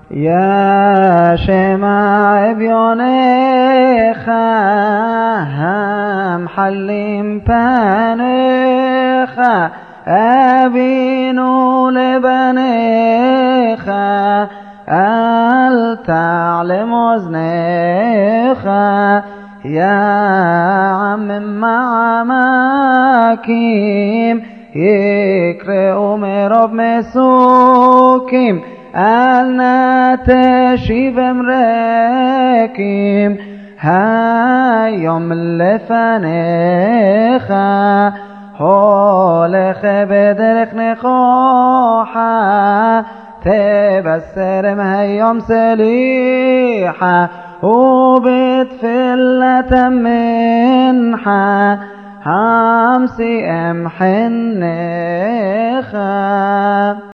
يا شمع بيونيخ هم حلم بانيخ أبينو لبنيخ التعلم وزنيخ يا عم مع ماكيم يكرئوا مرب مسوكيم ألنا تشيف مريكيم هايوم لفنيخا هولخ بدرخ نخوحا تبسرم هايوم سليحا وبتفلة منحا همسي أمحنخا